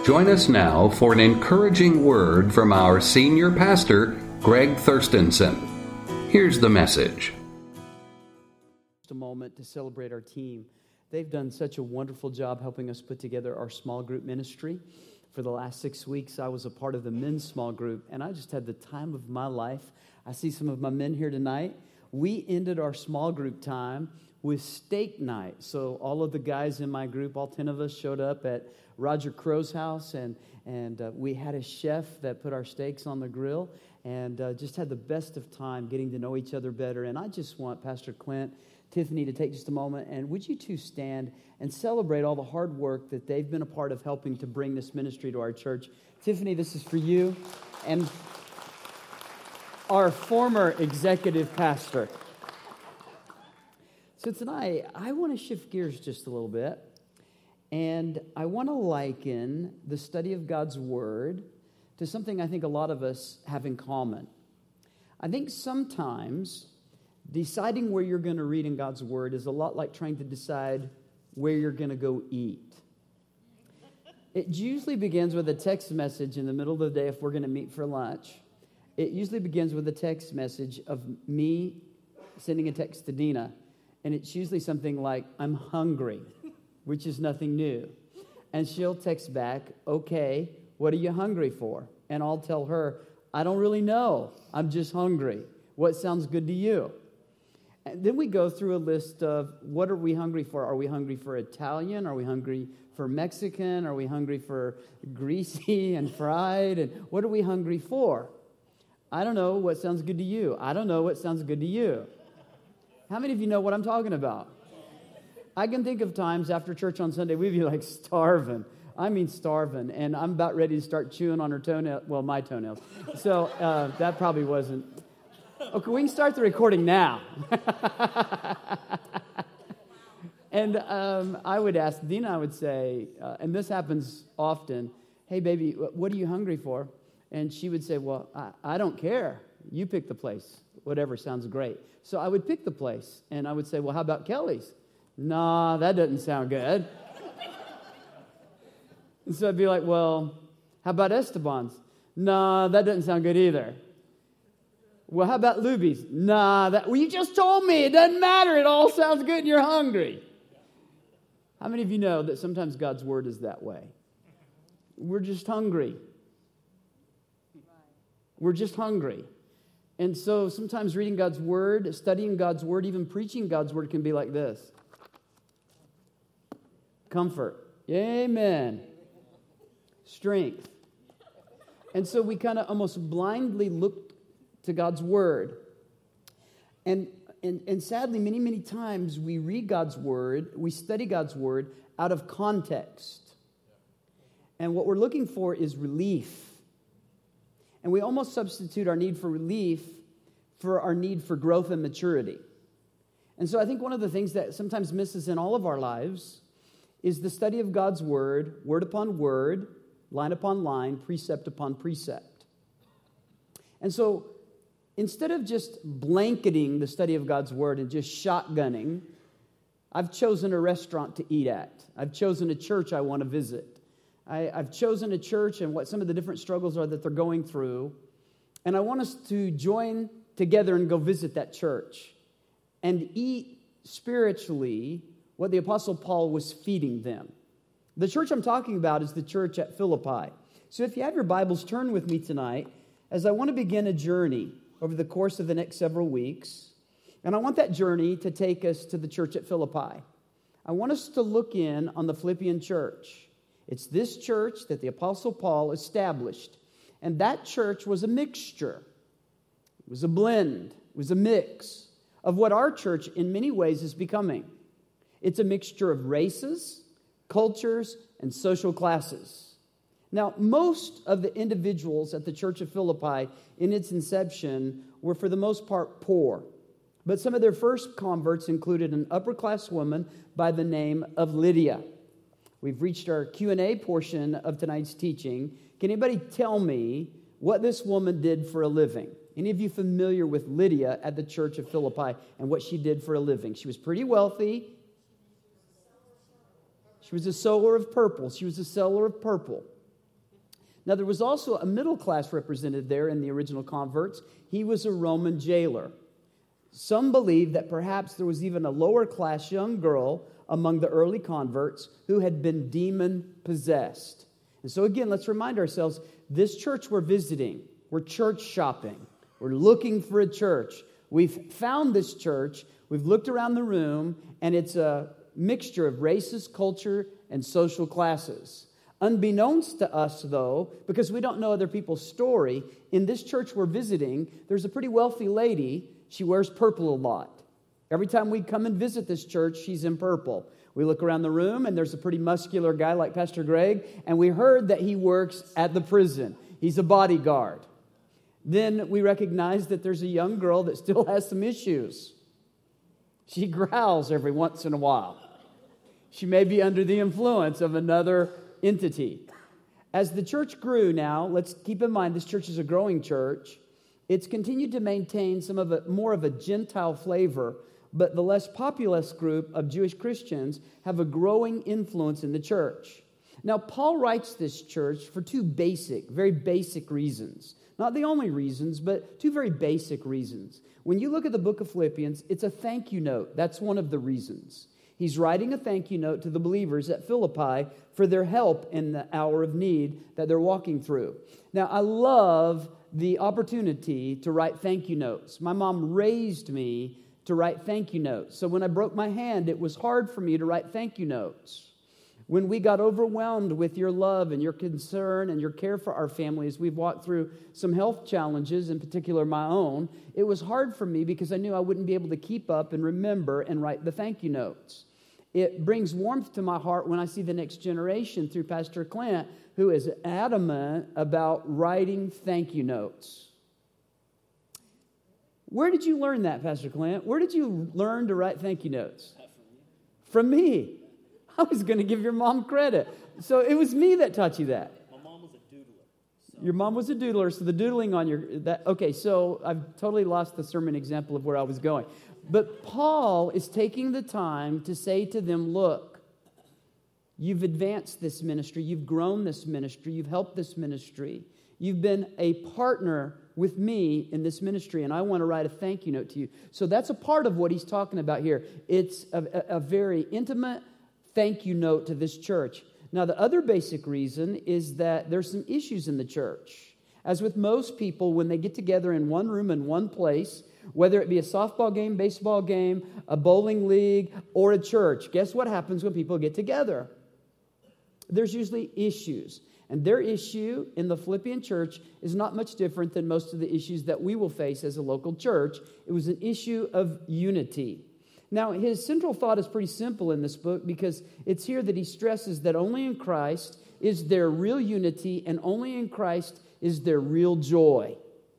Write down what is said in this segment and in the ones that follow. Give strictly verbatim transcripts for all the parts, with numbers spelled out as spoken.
Join us now for an encouraging word from our senior pastor, Greg Thurstenson. Here's the message. Just a moment to celebrate our team. They've done such a wonderful job helping us put together our small group ministry. For the last six weeks, I was a part of the men's small group, and I just had the time of my life. I see some of my men here tonight. We ended our small group time with steak night. So all of the guys in my group, all ten of us, showed up at Roger Crow's house, and and uh, we had a chef that put our steaks on the grill, and uh, just had the best of time getting to know each other better. And I just want Pastor Clint, Tiffany to take just a moment, and would you two stand and celebrate all the hard work that they've been a part of helping to bring this ministry to our church. Tiffany, this is for you, and our former executive pastor. So tonight, I want to shift gears just a little bit, and I want to liken the study of God's Word to something I think a lot of us have in common. I think sometimes deciding where you're going to read in God's Word is a lot like trying to decide where you're going to go eat. It usually begins with a text message in the middle of the day if we're going to meet for lunch. It usually begins with a text message of me sending a text to Dina, and it's usually something like, I'm hungry, which is nothing new. And she'll text back, okay, what are you hungry for? And I'll tell her, I don't really know. I'm just hungry. What sounds good to you? And then we go through a list of what are we hungry for? Are we hungry for Italian? Are we hungry for Mexican? Are we hungry for greasy and fried? And what are we hungry for? I don't know what sounds good to you. I don't know what sounds good to you. How many of you know what I'm talking about? I can think of times after church on Sunday, we'd be like starving. I mean starving. And I'm about ready to start chewing on her toenail. Well, my toenails. So uh, that probably wasn't. Okay, we can start the recording now. And um, I would ask, Dina, I would say, uh, and this happens often, hey, baby, what are you hungry for? And she would say, well, I, I don't care. You pick the place. Whatever sounds great. So I would pick the place, and I would say, well, how about Kelly's? Nah, that doesn't sound good. And so I'd be like, well, how about Esteban's? Nah, that doesn't sound good either. Well, how about Luby's? Nah, that, well, you just told me. It doesn't matter. It all sounds good and you're hungry. How many of you know that sometimes God's Word is that way? We're just hungry. We're just hungry. And so sometimes reading God's Word, studying God's Word, even preaching God's Word can be like this. Comfort. Amen. Strength. And so we kind of almost blindly look to God's Word. And, and, and sadly, many, many times we read God's Word, we study God's Word out of context. And what we're looking for is relief. And we almost substitute our need for relief for our need for growth and maturity. And so I think one of the things that sometimes misses in all of our lives is the study of God's Word, word upon word, line upon line, precept upon precept. And so instead of just blanketing the study of God's Word and just shotgunning, I've chosen a restaurant to eat at. I've chosen a church I want to visit. I, I've chosen a church and what some of the different struggles are that they're going through. And I want us to join together and go visit that church and eat spiritually what the Apostle Paul was feeding them. The church I'm talking about is the church at Philippi. So if you have your Bibles, turn with me tonight as I want to begin a journey over the course of the next several weeks. And I want that journey to take us to the church at Philippi. I want us to look in on the Philippian church. It's this church that the Apostle Paul established. And that church was a mixture. It was a blend. It was a mix of what our church in many ways is becoming. It's a mixture of races, cultures, and social classes. Now, most of the individuals at the church of Philippi in its inception were for the most part poor. But some of their first converts included an upper-class woman by the name of Lydia. We've reached our Q and A portion of tonight's teaching. Can anybody tell me what this woman did for a living? Any of you familiar with Lydia at the church of Philippi and what she did for a living? She was pretty wealthy. She was a seller of purple. She was a seller of purple. Now, there was also a middle class represented there in the original converts. He was a Roman jailer. Some believe that perhaps there was even a lower class young girl among the early converts who had been demon-possessed. And so again, let's remind ourselves, this church we're visiting, we're church shopping. We're looking for a church. We've found this church. We've looked around the room, and it's a mixture of races, culture, and social classes. Unbeknownst to us, though, because we don't know other people's story, in this church we're visiting, there's a pretty wealthy lady. She wears purple a lot. Every time we come and visit this church, she's in purple. We look around the room, and there's a pretty muscular guy like Pastor Greg, and we heard that he works at the prison. He's a bodyguard. Then we recognize that there's a young girl that still has some issues. She growls every once in a while. She may be under the influence of another entity. As the church grew now, let's keep in mind this church is a growing church. It's continued to maintain some of a more of a Gentile flavor, but the less populous group of Jewish Christians have a growing influence in the church. Now, Paul writes this church for two basic, very basic reasons. Not the only reasons, but two very basic reasons. When you look at the book of Philippians, it's a thank you note. That's one of the reasons. He's writing a thank you note to the believers at Philippi for their help in the hour of need that they're walking through. Now, I love the opportunity to write thank you notes. My mom raised me to write thank you notes. So when I broke my hand, it was hard for me to write thank you notes. When we got overwhelmed with your love and your concern and your care for our family as we've walked through some health challenges, in particular my own, it was hard for me because I knew I wouldn't be able to keep up and remember and write the thank you notes. It brings warmth to my heart when I see the next generation through Pastor Clint, who is adamant about writing thank you notes. Where did you learn that, Pastor Clint? Where did you learn to write thank you notes? From me. I was going to give your mom credit. So it was me that taught you that. My mom was a doodler. So. Your mom was a doodler, so the doodling on your... that okay, so I've totally lost the sermon example of where I was going. But Paul is taking the time to say to them, look, you've advanced this ministry, you've grown this ministry, you've helped this ministry, you've been a partner with me in this ministry, and I want to write a thank you note to you. So that's a part of what he's talking about here. It's a, a, a very intimate thank you note to this church. Now, the other basic reason is that there's some issues in the church. As with most people, when they get together in one room in one place, whether it be a softball game, baseball game, a bowling league, or a church, guess what happens when people get together? There's usually issues. And their issue in the Philippian church is not much different than most of the issues that we will face as a local church. It was an issue of unity. Now, his central thought is pretty simple in this book because it's here that he stresses that only in Christ is there real unity and only in Christ is there real joy.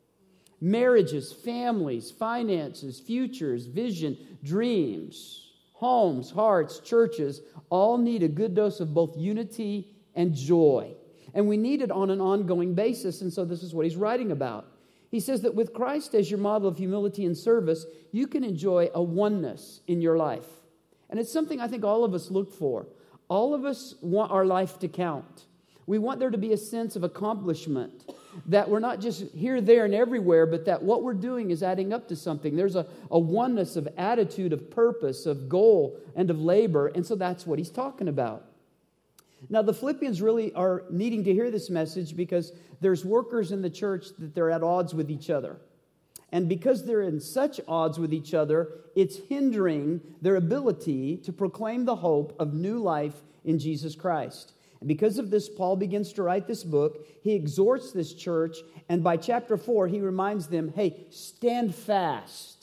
Marriages, families, finances, futures, vision, dreams, homes, hearts, churches all need a good dose of both unity and joy. And we need it on an ongoing basis, and so this is what he's writing about. He says that with Christ as your model of humility and service, you can enjoy a oneness in your life. And it's something I think all of us look for. All of us want our life to count. We want there to be a sense of accomplishment, that we're not just here, there, and everywhere, but that what we're doing is adding up to something. There's a, a oneness of attitude, of purpose, of goal, and of labor, and so that's what he's talking about. Now, the Philippians really are needing to hear this message because there's workers in the church that they're at odds with each other. And because they're in such odds with each other, it's hindering their ability to proclaim the hope of new life in Jesus Christ. And because of this, Paul begins to write this book. He exhorts this church, and by chapter four, he reminds them, hey, stand fast,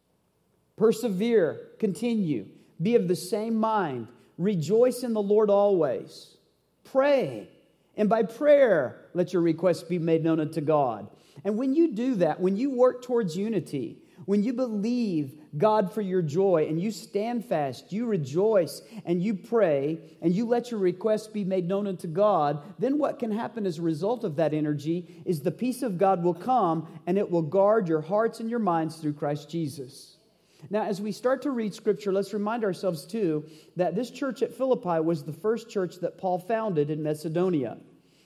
persevere, continue, be of the same mind, rejoice in the Lord always, pray, and by prayer, let your requests be made known unto God. And when you do that, when you work towards unity, when you believe God for your joy and you stand fast, you rejoice and you pray and you let your requests be made known unto God, then what can happen as a result of that energy is the peace of God will come and it will guard your hearts and your minds through Christ Jesus. Now, as we start to read Scripture, let's remind ourselves, too, that this church at Philippi was the first church that Paul founded in Macedonia.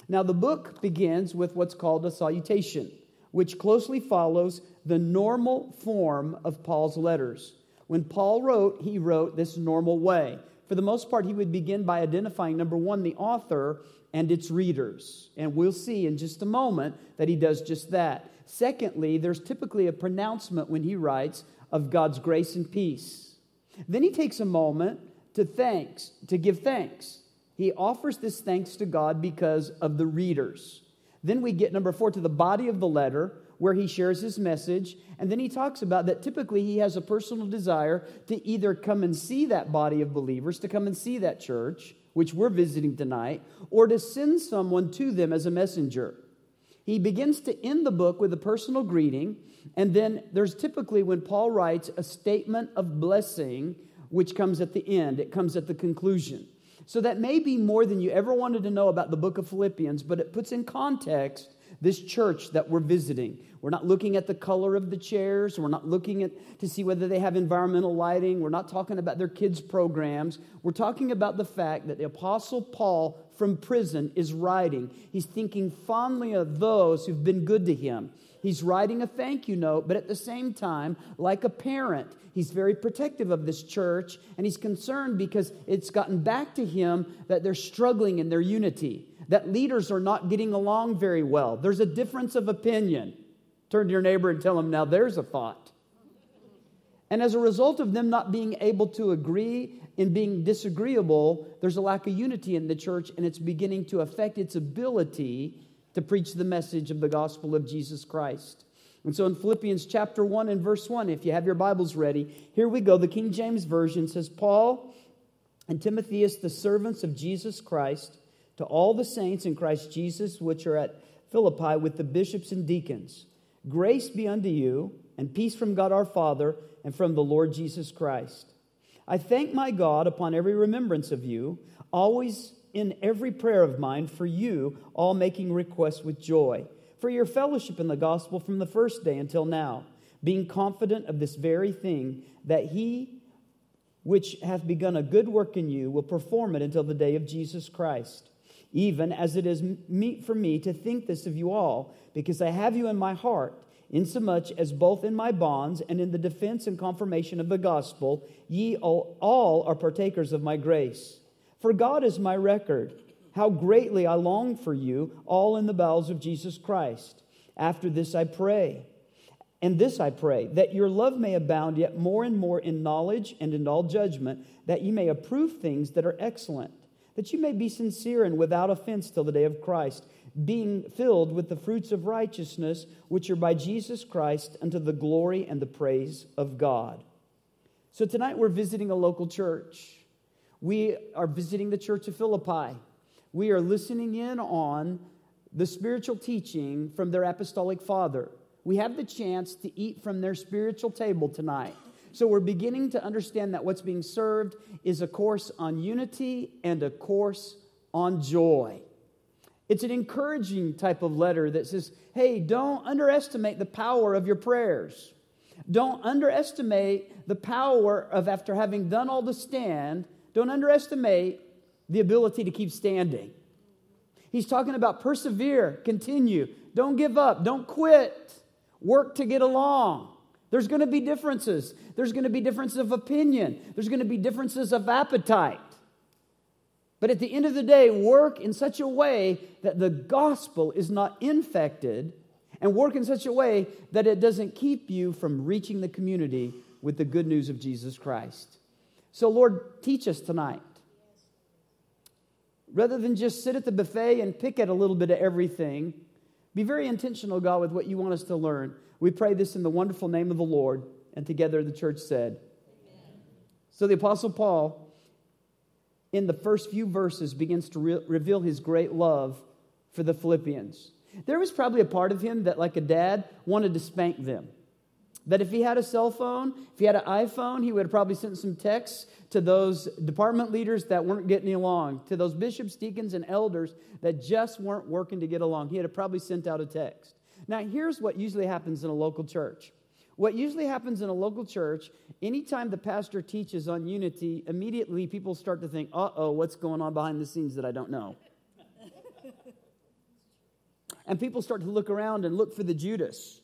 Now, the book begins with what's called a salutation, which closely follows the normal form of Paul's letters. When Paul wrote, he wrote this normal way. For the most part, he would begin by identifying, number one, the author and its readers. And we'll see in just a moment that he does just that. Secondly, there's typically a pronouncement when he writes of God's grace and peace. Then he takes a moment to thanks, to give thanks. He offers this thanks to God because of the readers. Then we get, number four, to the body of the letter, where he shares his message. And then he talks about that typically he has a personal desire to either come and see that body of believers, to come and see that church, which we're visiting tonight, or to send someone to them as a messenger. He begins to end the book with a personal greeting, and then there's typically, when Paul writes, a statement of blessing, which comes at the end. It comes at the conclusion. So that may be more than you ever wanted to know about the book of Philippians, but it puts in context this church that we're visiting. We're not looking at the color of the chairs. We're not looking at to see whether they have environmental lighting. We're not talking about their kids' programs. We're talking about the fact that the Apostle Paul from prison is writing. He's thinking fondly of those who've been good to him. He's writing a thank you note, but at the same time, like a parent, he's very protective of this church, and he's concerned because it's gotten back to him that they're struggling in their unity, that leaders are not getting along very well. There's a difference of opinion. Turn to your neighbor and tell them, now there's a thought. And as a result of them not being able to agree and being disagreeable, there's a lack of unity in the church, and it's beginning to affect its ability to preach the message of the gospel of Jesus Christ. And so in Philippians chapter one and verse one, if you have your Bibles ready, here we go. The King James Version says, Paul and Timotheus, the servants of Jesus Christ, to all the saints in Christ Jesus, which are at Philippi with the bishops and deacons. Grace be unto you, and peace from God our Father, and from the Lord Jesus Christ. I thank my God upon every remembrance of you, always in every prayer of mine for you, all making request with joy, for your fellowship in the gospel from the first day until now, being confident of this very thing, that he which hath begun a good work in you will perform it until the day of Jesus Christ. Even as it is meet for me to think this of you all, because I have you in my heart, insomuch as both in my bonds and in the defense and confirmation of the gospel, ye all, all are partakers of my grace. For God is my record, how greatly I long for you, all in the bowels of Jesus Christ. After this I pray, and this I pray, that your love may abound yet more and more in knowledge and in all judgment, that ye may approve things that are excellent, that you may be sincere and without offense till the day of Christ, being filled with the fruits of righteousness, which are by Jesus Christ, unto the glory and the praise of God. So tonight we're visiting a local church. We are visiting the church of Philippi. We are listening in on the spiritual teaching from their apostolic father. We have the chance to eat from their spiritual table tonight. So we're beginning to understand that what's being served is a course on unity and a course on joy. It's an encouraging type of letter that says, hey, don't underestimate the power of your prayers. Don't underestimate the power of, after having done all to stand, don't underestimate the ability to keep standing. He's talking about persevere, continue, don't give up, don't quit, work to get along. There's going to be differences. There's going to be differences of opinion. There's going to be differences of appetite. But at the end of the day, work in such a way that the gospel is not infected, and work in such a way that it doesn't keep you from reaching the community with the good news of Jesus Christ. So, Lord, teach us tonight. Rather than just sit at the buffet and pick at a little bit of everything, be very intentional, God, with what you want us to learn. We pray this in the wonderful name of the Lord, and together the church said. Amen. So the Apostle Paul, in the first few verses, begins to re- reveal his great love for the Philippians. There was probably a part of him that, like a dad, wanted to spank them. That if he had a cell phone, if he had an iPhone, he would have probably sent some texts to those department leaders that weren't getting along, to those bishops, deacons, and elders that just weren't working to get along. He had probably sent out a text. Now, here's what usually happens in a local church. What usually happens in a local church, anytime the pastor teaches on unity, immediately people start to think, uh-oh, what's going on behind the scenes that I don't know? And people start to look around and look for the Judas.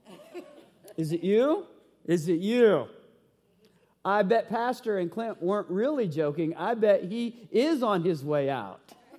Is it you? Is it you? I bet Pastor and Clint weren't really joking. I bet he is on his way out.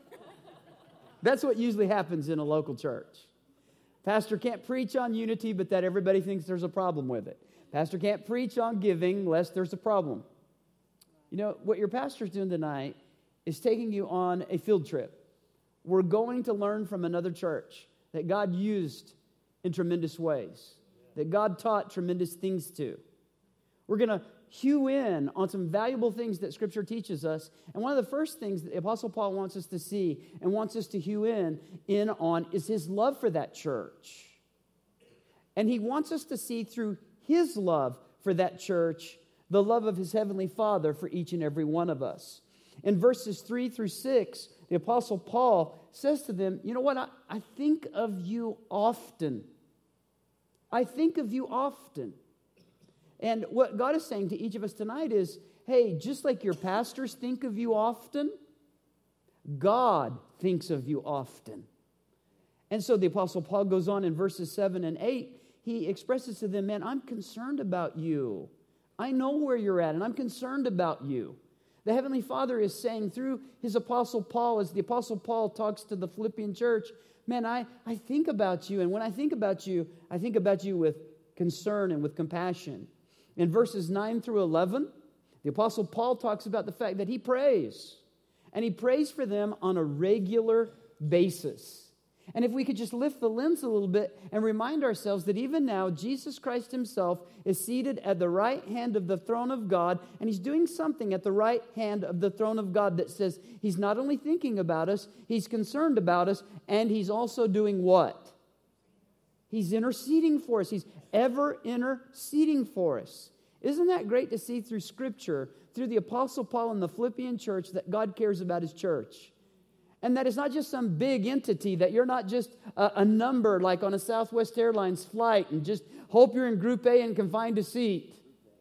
That's what usually happens in a local church. Pastor can't preach on unity, but that everybody thinks there's a problem with it. Pastor can't preach on giving lest there's a problem. You know, what your pastor's doing tonight is taking you on a field trip. We're going to learn from another church that God used in tremendous ways, that God taught tremendous things to. We're going to hew in on some valuable things that Scripture teaches us. And one of the first things that the Apostle Paul wants us to see and wants us to hew in, in on is his love for that church. And he wants us to see through his love for that church the love of his heavenly Father for each and every one of us. In verses three through six, the Apostle Paul says to them, you know what, I, I think of you often. I think of you often. And what God is saying to each of us tonight is, hey, just like your pastors think of you often, God thinks of you often. And so the Apostle Paul goes on in verses seven and eight, he expresses to them, man, I'm concerned about you. I know where you're at, and I'm concerned about you. The Heavenly Father is saying through his Apostle Paul, as the Apostle Paul talks to the Philippian church, man, I, I think about you, and when I think about you, I think about you with concern and with compassion. In verses nine through eleven, the Apostle Paul talks about the fact that he prays, and he prays for them on a regular basis. And if we could just lift the lens a little bit and remind ourselves that even now, Jesus Christ himself is seated at the right hand of the throne of God, and he's doing something at the right hand of the throne of God that says he's not only thinking about us, he's concerned about us, and he's also doing what? He's interceding for us. He's ever interceding for us. Isn't that great to see through Scripture, through the Apostle Paul and the Philippian church, that God cares about his church? And that it's not just some big entity, that you're not just a, a number like on a Southwest Airlines flight and just hope you're in Group A and can find a seat.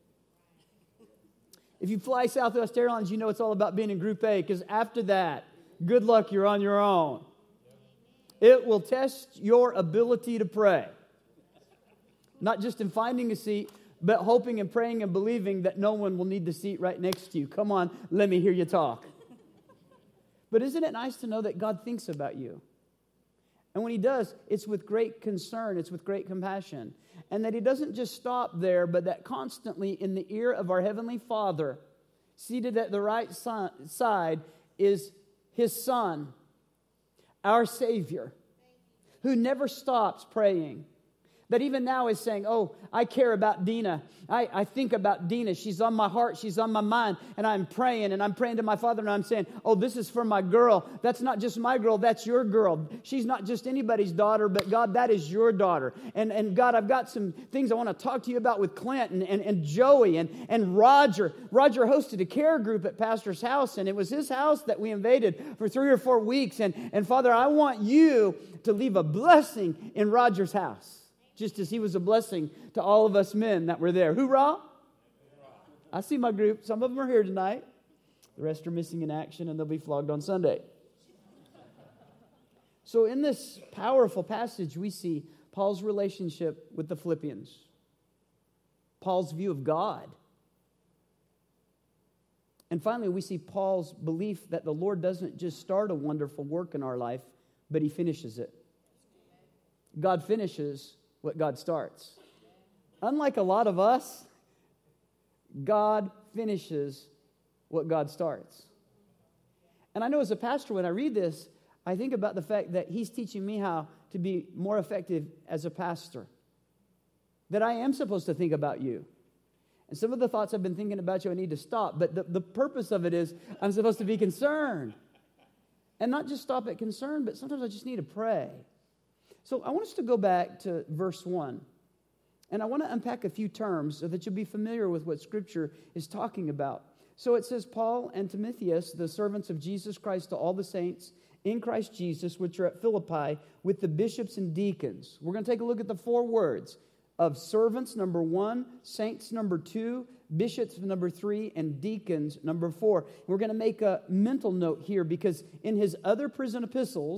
If you fly Southwest Airlines, you know it's all about being in Group A, because after that, good luck, you're on your own. It will test your ability to pray. Not just in finding a seat, but hoping and praying and believing that no one will need the seat right next to you. Come on, let me hear you talk. But isn't it nice to know that God thinks about you? And when he does, it's with great concern, it's with great compassion. And that he doesn't just stop there, but that constantly in the ear of our Heavenly Father, seated at the right side, is his Son, our Savior, who never stops praying. That even now is saying, oh, I care about Dina. I, I think about Dina. She's on my heart. She's on my mind. And I'm praying. And I'm praying to my Father. And I'm saying, oh, this is for my girl. That's not just my girl. That's your girl. She's not just anybody's daughter. But God, that is your daughter. And, and God, I've got some things I want to talk to you about with Clint and, and, and Joey and, and Roger. Roger hosted a care group at Pastor's house. And it was his house that we invaded for three or four weeks. And, and Father, I want you to leave a blessing in Roger's house, just as he was a blessing to all of us men that were there. Hoorah! I see my group. Some of them are here tonight. The rest are missing in action, and they'll be flogged on Sunday. So in this powerful passage, we see Paul's relationship with the Philippians, Paul's view of God. And finally, we see Paul's belief that the Lord doesn't just start a wonderful work in our life, but he finishes it. God finishes what God starts. Unlike a lot of us, God finishes what God starts. And I know as a pastor, when I read this, I think about the fact that he's teaching me how to be more effective as a pastor. That I am supposed to think about you. And some of the thoughts I've been thinking about you, I need to stop. But the, the purpose of it is I'm supposed to be concerned. And not just stop at concern, but sometimes I just need to pray. So I want us to go back to verse one. And I want to unpack a few terms so that you'll be familiar with what Scripture is talking about. So it says, Paul and Timotheus, the servants of Jesus Christ, to all the saints in Christ Jesus, which are at Philippi, with the bishops and deacons. We're going to take a look at the four words of servants, number one, saints, number two, bishops, number three, and deacons, number four. We're going to make a mental note here because in his other prison epistles,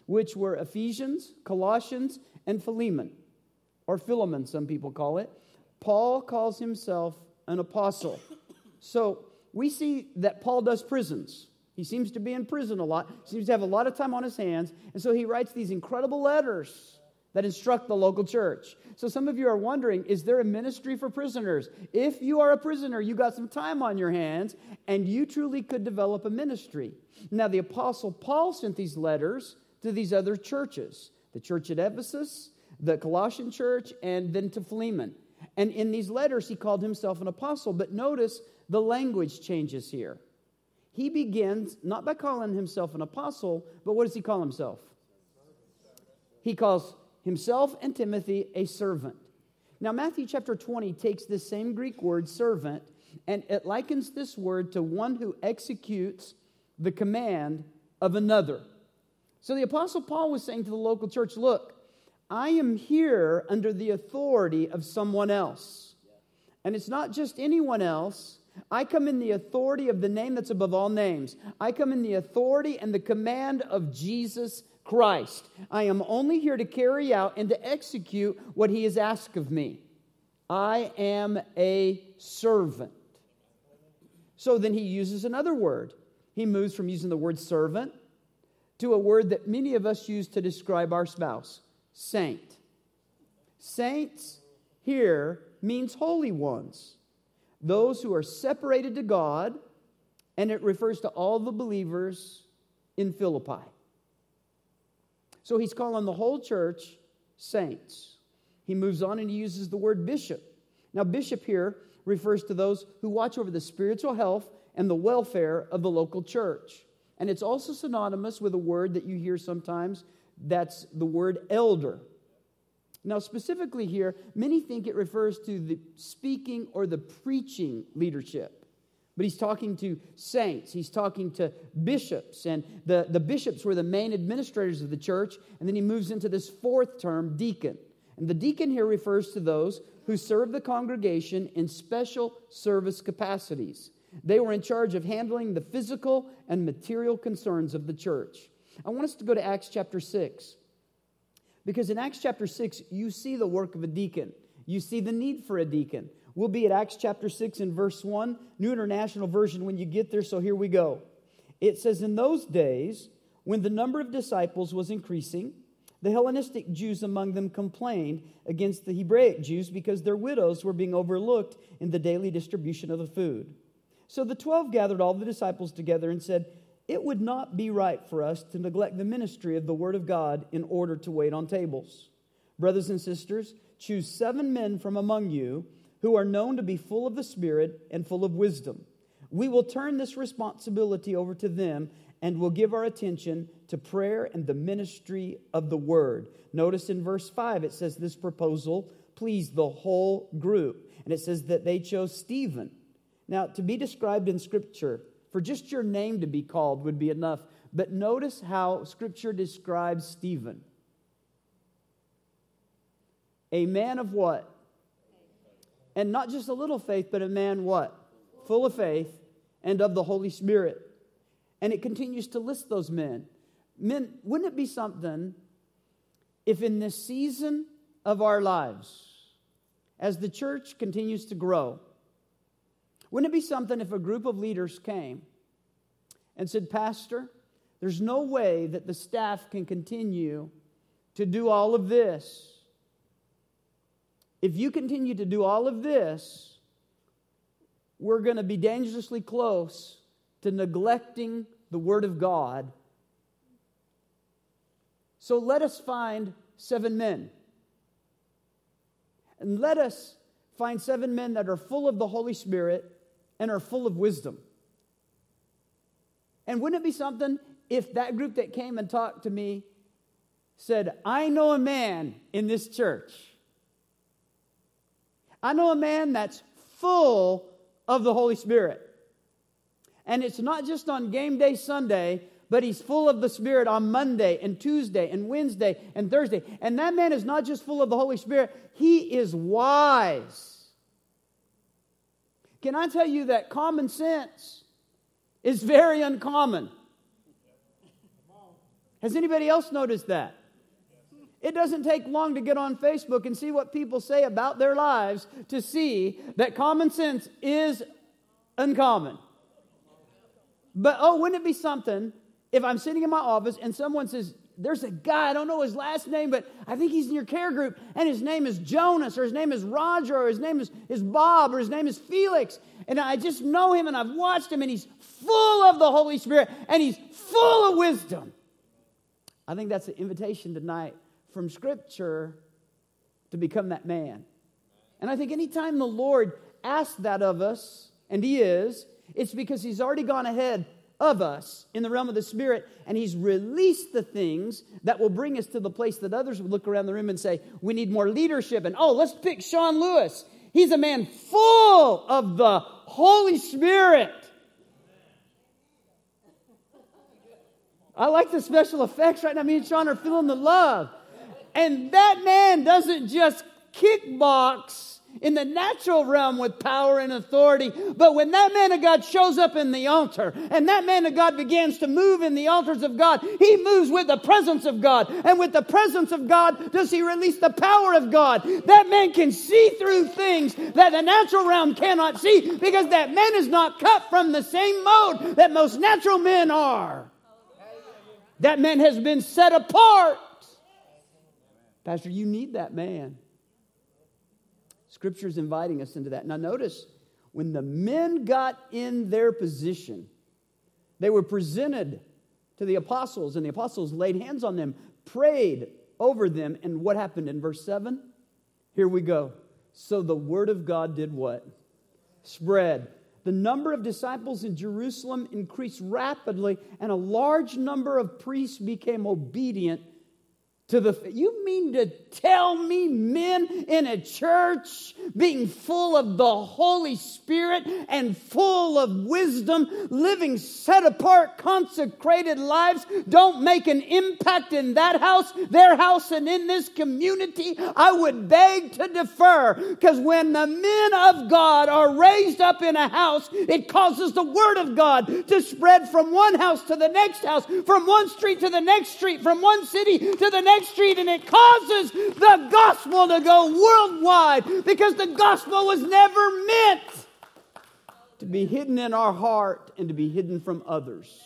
which were Ephesians, Colossians, and Philemon, or Philemon, some people call it. Paul calls himself an apostle. So we see that Paul does prisons. He seems to be in prison a lot, seems to have a lot of time on his hands, and so he writes these incredible letters that instruct the local church. So some of you are wondering, is there a ministry for prisoners? If you are a prisoner, you got some time on your hands, and you truly could develop a ministry. Now, the Apostle Paul sent these letters to these other churches, the church at Ephesus, the Colossian church, and then to Philemon. And in these letters, he called himself an apostle, but notice the language changes here. He begins not by calling himself an apostle, but what does he call himself? He calls himself and Timothy a servant. Now, Matthew chapter twenty takes this same Greek word, servant, and it likens this word to one who executes the command of another. So the Apostle Paul was saying to the local church, look, I am here under the authority of someone else. And it's not just anyone else. I come in the authority of the name that's above all names. I come in the authority and the command of Jesus Christ. I am only here to carry out and to execute what he has asked of me. I am a servant. So then he uses another word. He moves from using the word servant to a word that many of us use to describe our spouse, saint. Saints here means holy ones, those who are separated to God, and it refers to all the believers in Philippi. So he's calling the whole church saints. He moves on and he uses the word bishop. Now, bishop here refers to those who watch over the spiritual health and the welfare of the local church. And it's also synonymous with a word that you hear sometimes, that's the word elder. Now, specifically here, many think it refers to the speaking or the preaching leadership. But he's talking to saints. He's talking to bishops. And the, the bishops were the main administrators of the church. And then he moves into this fourth term, deacon. And the deacon here refers to those who serve the congregation in special service capacities. They were in charge of handling the physical and material concerns of the church. I want us to go to Acts chapter six. Because in Acts chapter six, you see the work of a deacon. You see the need for a deacon. We'll be at Acts chapter six and verse one, New International Version when you get there, so here we go. It says, in those days, when the number of disciples was increasing, the Hellenistic Jews among them complained against the Hebraic Jews because their widows were being overlooked in the daily distribution of the food. So the twelve gathered all the disciples together and said, it would not be right for us to neglect the ministry of the Word of God in order to wait on tables. Brothers and sisters, choose seven men from among you who are known to be full of the Spirit and full of wisdom. We will turn this responsibility over to them and will give our attention to prayer and the ministry of the Word. Notice in verse five, it says this proposal pleased the whole group. And it says that they chose Stephen. Now, to be described in Scripture, for just your name to be called would be enough. But notice how Scripture describes Stephen. A man of what? And not just a little faith, but a man what? Full of faith and of the Holy Spirit. And it continues to list those men. Men, wouldn't it be something if in this season of our lives, as the church continues to grow, wouldn't it be something if a group of leaders came and said, Pastor, there's no way that the staff can continue to do all of this. If you continue to do all of this, we're going to be dangerously close to neglecting the Word of God. So let us find seven men. And let us find seven men that are full of the Holy Spirit and are full of wisdom. And wouldn't it be something if that group that came and talked to me said, I know a man in this church. I know a man that's full of the Holy Spirit. And it's not just on game day Sunday, but he's full of the Spirit on Monday and Tuesday and Wednesday and Thursday. And that man is not just full of the Holy Spirit, he is wise. Can I tell you that common sense is very uncommon? Has anybody else noticed that? It doesn't take long to get on Facebook and see what people say about their lives to see that common sense is uncommon. But, oh, wouldn't it be something if I'm sitting in my office and someone says, there's a guy, I don't know his last name, but I think he's in your care group, and his name is Jonas, or his name is Roger, or his name is, is Bob, or his name is Felix, and I just know him, and I've watched him, and he's full of the Holy Spirit, and he's full of wisdom. I think that's an invitation tonight from Scripture to become that man. And I think anytime the Lord asks that of us, and He is, it's because He's already gone ahead of us in the realm of the Spirit, and He's released the things that will bring us to the place that others would look around the room and say, we need more leadership. And oh, let's pick Sean Lewis. He's a man full of the Holy Spirit. I like the special effects right now. Me and Sean are feeling the love. And that man doesn't just kickbox in the natural realm with power and authority, but when that man of God shows up in the altar, and that man of God begins to move in the altars of God, he moves with the presence of God. And with the presence of God, does he release the power of God? That man can see through things that the natural realm cannot see, because that man is not cut from the same mold that most natural men are. That man has been set apart. Pastor, you need that man. Scripture is inviting us into that. Now notice, when the men got in their position, they were presented to the apostles, and the apostles laid hands on them, prayed over them, and what happened in verse seven? Here we go. So the word of God did what? Spread. The number of disciples in Jerusalem increased rapidly, and a large number of priests became obedient to the, you mean to tell me men in a church being full of the Holy Spirit and full of wisdom, living set apart, consecrated lives, don't make an impact in that house, their house, and in this community? I would beg to defer, because when the men of God are raised up in a house, it causes the Word of God to spread from one house to the next house, from one street to the next street, from one city to the next street, and it causes the gospel to go worldwide, because the gospel was never meant to be hidden in our heart and to be hidden from others.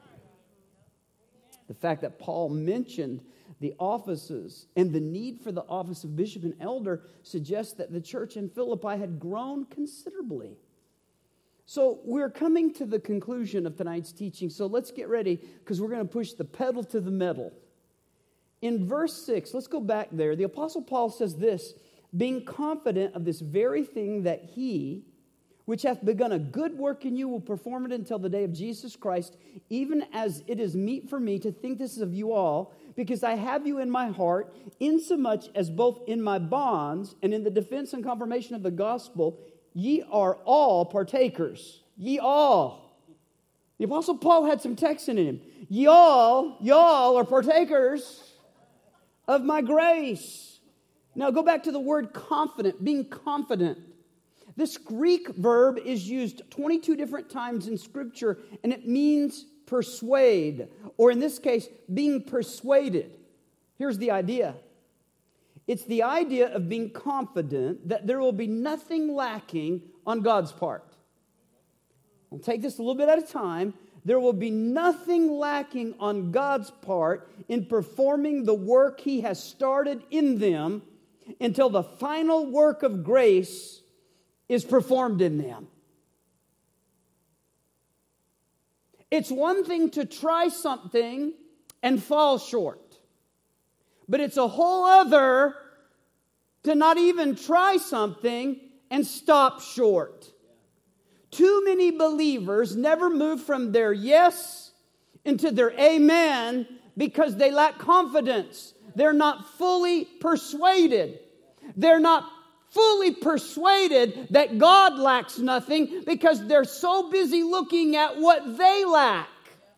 The fact that Paul mentioned the offices and the need for the office of bishop and elder suggests that the church in Philippi had grown considerably. So we're coming to the conclusion of tonight's teaching, so let's get ready, because we're going to push the pedal to the metal. In verse six, let's go back there. The Apostle Paul says this, being confident of this very thing, that he, which hath begun a good work in you, will perform it until the day of Jesus Christ, even as it is meet for me to think this of you all, because I have you in my heart, insomuch as both in my bonds and in the defense and confirmation of the gospel, ye are all partakers. Ye all. The Apostle Paul had some text in him. Ye all, y'all are partakers of my grace. Now go back to the word confident, being confident. This Greek verb is used twenty-two different times in Scripture, and it means persuade, or in this case, being persuaded. Here's the idea. It's the idea of being confident that there will be nothing lacking on God's part. I'll take this a little bit at a time. There will be nothing lacking on God's part in performing the work He has started in them until the final work of grace is performed in them. It's one thing to try something and fall short, but it's a whole other to not even try something and stop short. Too many believers never move from their yes into their amen because they lack confidence. They're not fully persuaded. They're not fully persuaded that God lacks nothing because they're so busy looking at what they lack.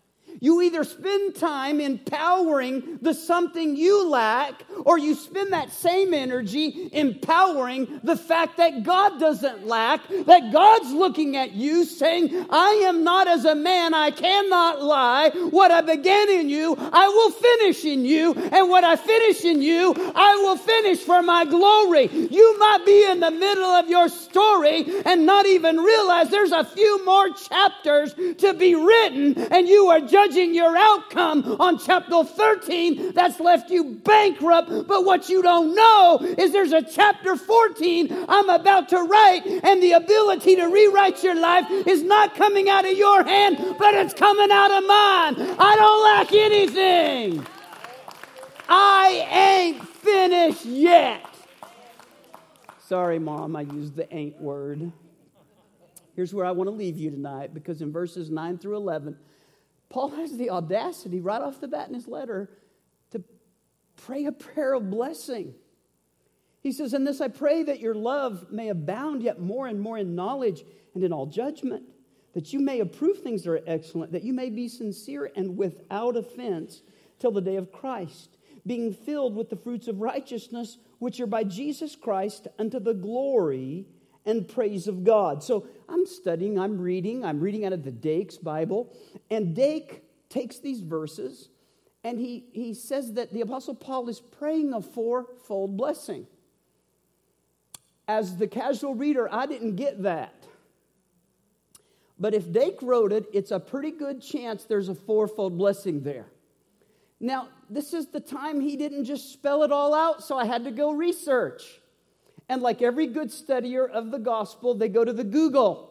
You either spend time empowering the something you lack, or you spend that same energy empowering the fact that God doesn't lack, that God's looking at you saying, I am not as a man, I cannot lie. What I began in you, I will finish in you, and what I finish in you, I will finish for my glory. You might be in the middle of your story and not even realize there's a few more chapters to be written, and you are judging your outcome on chapter thirteen that's left you bankrupt. But what you don't know is there's a chapter fourteen I'm about to write, and the ability to rewrite your life is not coming out of your hand, but it's coming out of mine. I don't lack anything. I ain't finished yet. Sorry, Mom, I used the ain't word. Here's where I want to leave you tonight, because in verses nine through eleven, Paul has the audacity right off the bat in his letter to pray a prayer of blessing. He says, "In this I pray that your love may abound yet more and more in knowledge and in all judgment, that you may approve things that are excellent, that you may be sincere and without offense till the day of Christ, being filled with the fruits of righteousness, which are by Jesus Christ unto the glory and praise of God." So I'm studying, I'm reading, I'm reading out of the Dake's Bible. And Dake takes these verses and he, he says that the Apostle Paul is praying a fourfold blessing. As the casual reader, I didn't get that. But if Dake wrote it, it's a pretty good chance there's a fourfold blessing there. Now, this is the time he didn't just spell it all out, so I had to go research. And like every good studier of the gospel, they go to the Google.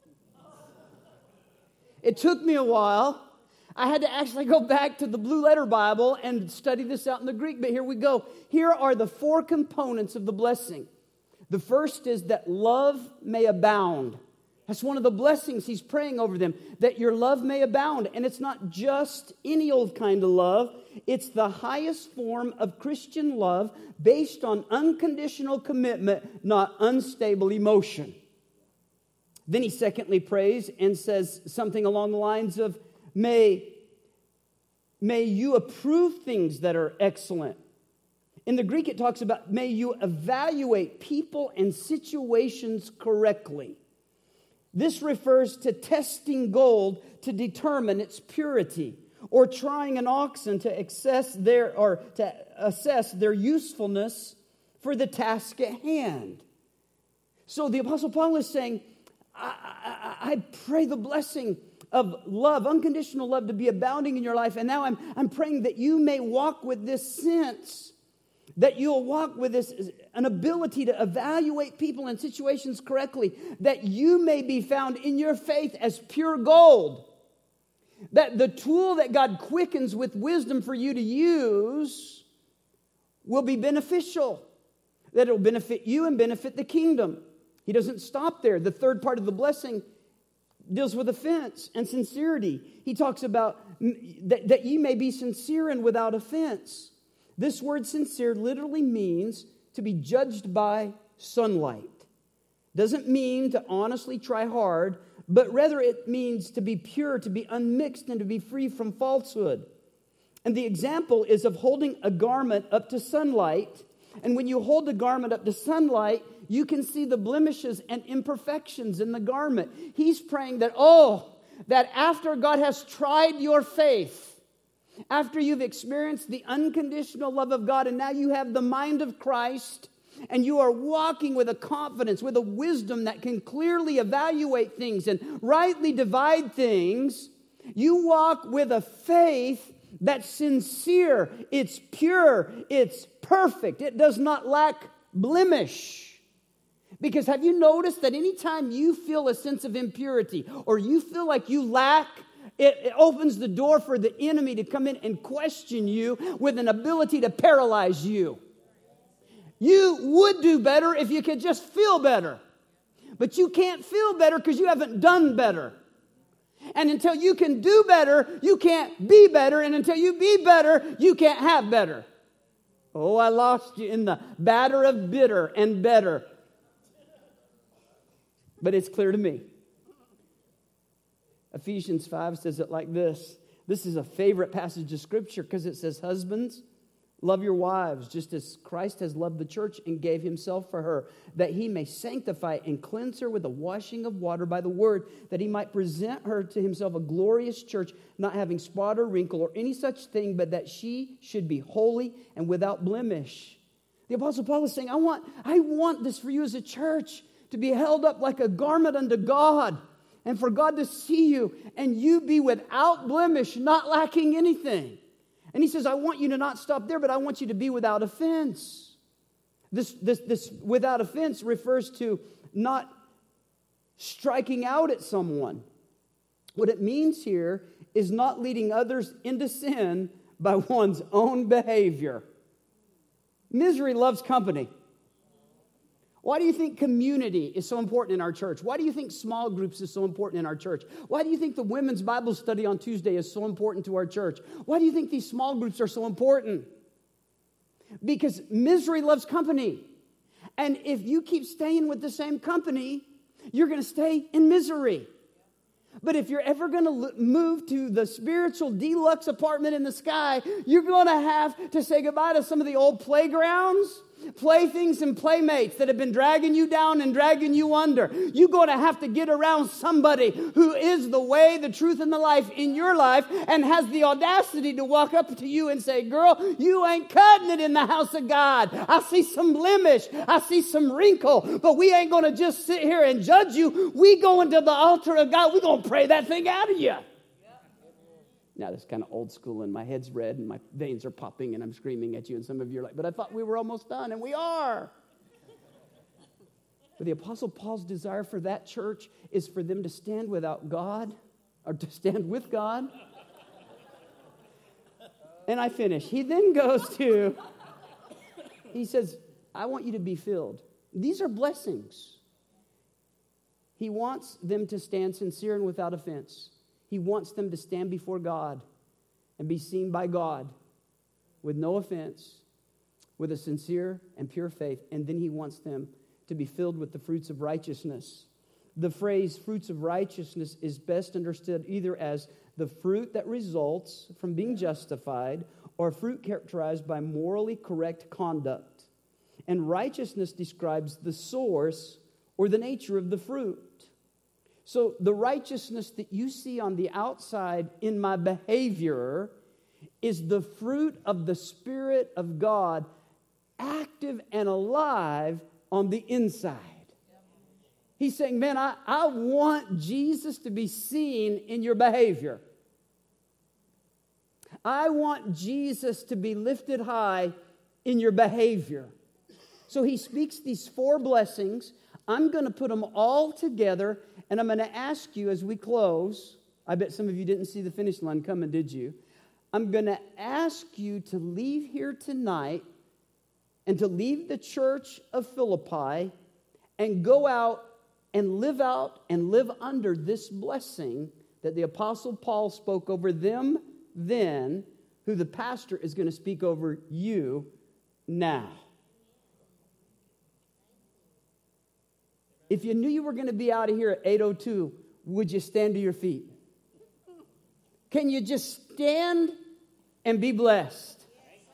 It took me a while. I had to actually go back to the Blue Letter Bible and study this out in the Greek, but here we go. Here are the four components of the blessing. The first is that love may abound. That's one of the blessings he's praying over them, that your love may abound. And it's not just any old kind of love. It's the highest form of Christian love based on unconditional commitment, not unstable emotion. Then he secondly prays and says something along the lines of, may, may you approve things that are excellent. In the Greek it talks about, may you evaluate people and situations correctly. This refers to testing gold to determine its purity, or trying an oxen to access their or to assess their usefulness for the task at hand. So the Apostle Paul is saying, I, I, I pray the blessing of love, unconditional love, to be abounding in your life. And now I'm, I'm praying that you may walk with this sense, that you'll walk with this, an ability to evaluate people and situations correctly, that you may be found in your faith as pure gold. That the tool that God quickens with wisdom for you to use will be beneficial. That it will benefit you and benefit the kingdom. He doesn't stop there. The third part of the blessing deals with offense and sincerity. He talks about that, that you may be sincere and without offense. This word sincere literally means to be judged by sunlight. Doesn't mean to honestly try hard, but rather it means to be pure, to be unmixed, and to be free from falsehood. And the example is of holding a garment up to sunlight. And when you hold the garment up to sunlight, you can see the blemishes and imperfections in the garment. He's praying that, oh, that after God has tried your faith, after you've experienced the unconditional love of God, and now you have the mind of Christ, and you are walking with a confidence, with a wisdom that can clearly evaluate things and rightly divide things, you walk with a faith that's sincere, it's pure, it's perfect, it does not lack blemish. Because have you noticed that anytime you feel a sense of impurity, or you feel like you lack, It, it opens the door for the enemy to come in and question you with an ability to paralyze you. You would do better if you could just feel better. But you can't feel better because you haven't done better. And until you can do better, you can't be better. And until you be better, you can't have better. Oh, I lost you in the batter of bitter and better. But it's clear to me. Ephesians five says it like this. This is a favorite passage of Scripture because it says, husbands, love your wives, just as Christ has loved the church and gave himself for her, that he may sanctify and cleanse her with the washing of water by the word, that he might present her to himself a glorious church, not having spot or wrinkle or any such thing, but that she should be holy and without blemish. The Apostle Paul is saying, I want, I want this for you as a church, to be held up like a garment unto God, and for God to see you, and you be without blemish, not lacking anything. And he says, I want you to not stop there, but I want you to be without offense. This, this, this without offense refers to not striking out at someone. What it means here is not leading others into sin by one's own behavior. Misery loves company. Why do you think community is so important in our church? Why do you think small groups is so important in our church? Why do you think the women's Bible study on Tuesday is so important to our church? Why do you think these small groups are so important? Because misery loves company. And if you keep staying with the same company, you're going to stay in misery. But if you're ever going to move to the spiritual deluxe apartment in the sky, you're going to have to say goodbye to some of the old playgrounds, playthings, and playmates that have been dragging you down and dragging you under. You're going to have to get around somebody who is the way, the truth, and the life in your life and has the audacity to walk up to you and say, girl, you ain't cutting it in the house of God. I see some blemish. I see some wrinkle. But we ain't going to just sit here and judge you. We go into the altar of God. We're going to pray that thing out of you. Now, that's kind of old school, and my head's red, and my veins are popping, and I'm screaming at you, and some of you are like, but I thought we were almost done, and we are. But the Apostle Paul's desire for that church is for them to stand without God, or to stand with God. And I finish. He then goes to, he says, I want you to be filled. These are blessings. He wants them to stand sincere and without offense. He wants them to stand before God and be seen by God with no offense, with a sincere and pure faith. And then he wants them to be filled with the fruits of righteousness. The phrase fruits of righteousness is best understood either as the fruit that results from being justified or fruit characterized by morally correct conduct. And righteousness describes the source or the nature of the fruit. So the righteousness that you see on the outside in my behavior is the fruit of the Spirit of God, active and alive on the inside. He's saying, man, I, I want Jesus to be seen in your behavior. I want Jesus to be lifted high in your behavior. So he speaks these four blessings. I'm going to put them all together, and I'm going to ask you as we close. I bet some of you didn't see the finish line coming, did you? I'm going to ask you to leave here tonight and to leave the church of Philippi and go out and live out and live under this blessing that the Apostle Paul spoke over them then, who the pastor is going to speak over you now. If you knew you were going to be out of here at eight oh two, would you stand to your feet? Can you just stand and be blessed?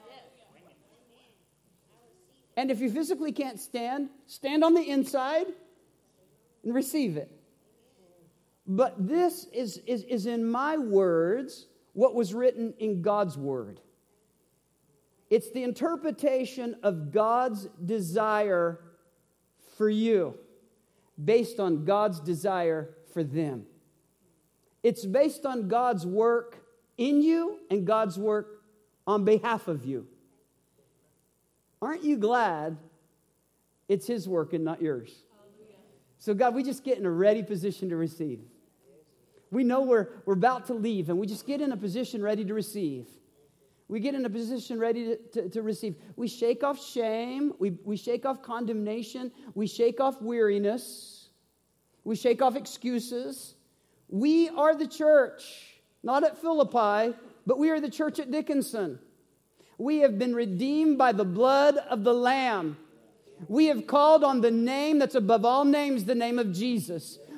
And if you physically can't stand, stand on the inside and receive it. But this is, is, is in my words what was written in God's word. It's the interpretation of God's desire for you, based on God's desire for them. It's based on God's work in you and God's work on behalf of you. Aren't you glad it's His work and not yours? So God, we just get in a ready position to receive. We know we're, we're about to leave, and we just get in a position ready to receive. We get in a position ready to, to, to receive. We shake off shame. We, we shake off condemnation. We shake off weariness. We shake off excuses. We are the church, not at Philippi, but we are the church at Dickinson. We have been redeemed by the blood of the Lamb. We have called on the name that's above all names, the name of Jesus.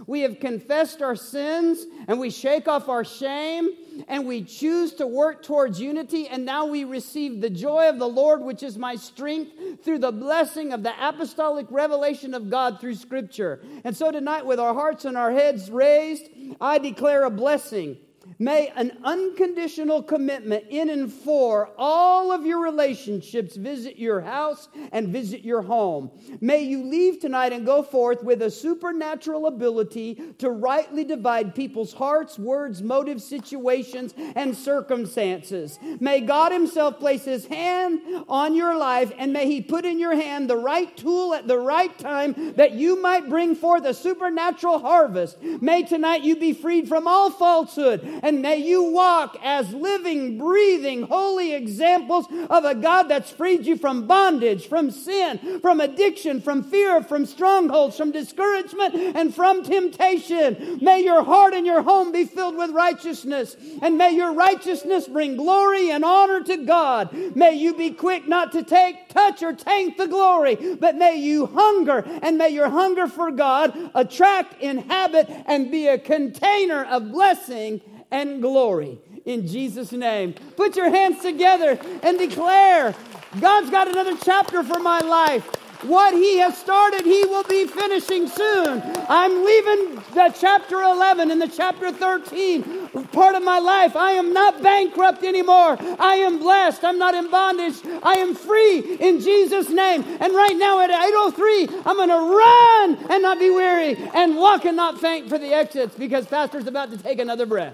We have confessed our sins, and we shake off our shame, and we choose to work towards unity, and now we receive the joy of the Lord, which is my strength, through the blessing of the apostolic revelation of God through Scripture. And so tonight, with our hearts and our heads raised, I declare a blessing. May an unconditional commitment in and for all of your relationships visit your house and visit your home. May you leave tonight and go forth with a supernatural ability to rightly divide people's hearts, words, motives, situations, and circumstances. May God Himself place His hand on your life, and may He put in your hand the right tool at the right time that you might bring forth a supernatural harvest. May tonight you be freed from all falsehood, and may you walk as living, breathing, holy examples of a God that's freed you from bondage, from sin, from addiction, from fear, from strongholds, from discouragement, and from temptation. May your heart and your home be filled with righteousness, and may your righteousness bring glory and honor to God. May you be quick not to take, touch, or taint the glory, but may you hunger, and may your hunger for God attract, inhabit, and be a container of blessing and glory. In Jesus' name. Put your hands together and declare, God's got another chapter for my life. What He has started, He will be finishing soon. I'm leaving the chapter eleven and the chapter thirteen part of my life. I am not bankrupt anymore. I am blessed. I'm not in bondage. I am free in Jesus' name. And right now at eight oh three, I'm going to run and not be weary and walk and not faint for the exits, because Pastor's about to take another breath.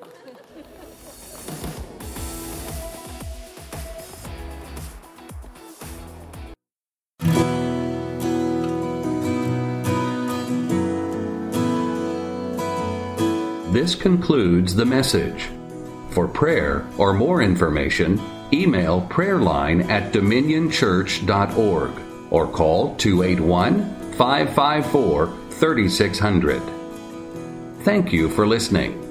This concludes the message. For prayer or more information, email prayerline at dominion church dot org or call two eight one, five five four, three six zero zero. Thank you for listening.